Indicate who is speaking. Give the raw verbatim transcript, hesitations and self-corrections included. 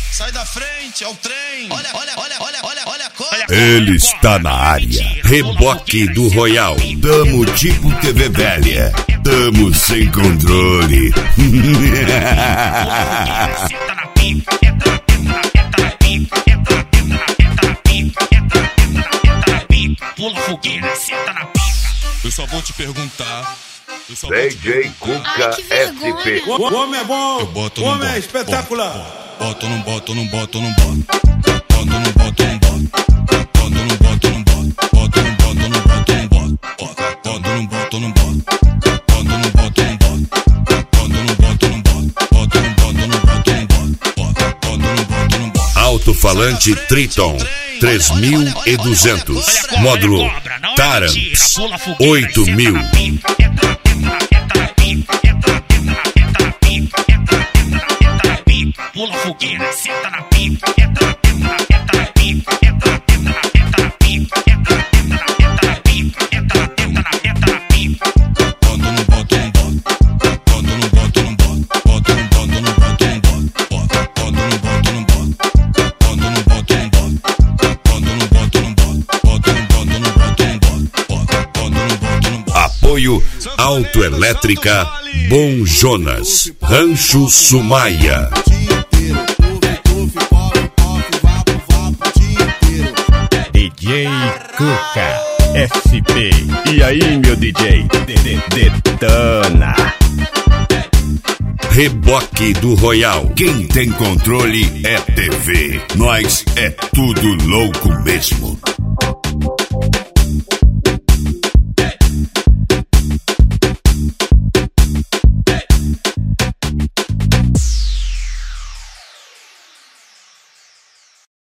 Speaker 1: Sai da frente, é o trem. Olha, olha, olha, olha, olha, olha a cor.
Speaker 2: Ele está na área. Reboque do Royal. Tamo tipo T V velha. Tamo sem controle.
Speaker 3: Pula fogueira, senta na pica.
Speaker 1: Eu só vou te perguntar.
Speaker 2: D J Cuca S P.
Speaker 4: O homem é bom,
Speaker 1: Eu boto,
Speaker 4: o
Speaker 1: não
Speaker 4: homem é
Speaker 1: boto,
Speaker 4: espetacular.
Speaker 1: Boto, não boto, não boto, não boto. Boto, não boto, não boto. Boto, não boto, não boto. Boto, não boto, não boto, não boto. Boto, não boto, não boto. Boto, não boto, não boto. Boto, não boto, não boto. Boto, não boto, não boto, não boto. Boto, não boto, não boto.
Speaker 2: Alto-falante Triton três mil e duzentos. Módulo Taramps oito mil.
Speaker 3: Pula fogueira, senta na pica. Entra, entra, entra, pica. Entra, entra, entra, pica. Entra, entra, entra, pica. Entra, entra, entra, pica.
Speaker 1: Boto, não boto, não boto. Boto, não boto, não boto. Boto, não boto, não boto, não boto. Boto, não boto, não boto. Boto, não boto, não boto. Boto, não boto, não boto. Boto, não boto, não boto, não boto. Boto, não boto, não boto.
Speaker 2: Apoio Autoelétrica Bom Jonas. Rancho Sumaia.
Speaker 5: D J Cuca S P. E aí, meu D J? Detona.
Speaker 2: Reboque do Royal. Quem tem controle é T V. Nós é tudo louco mesmo.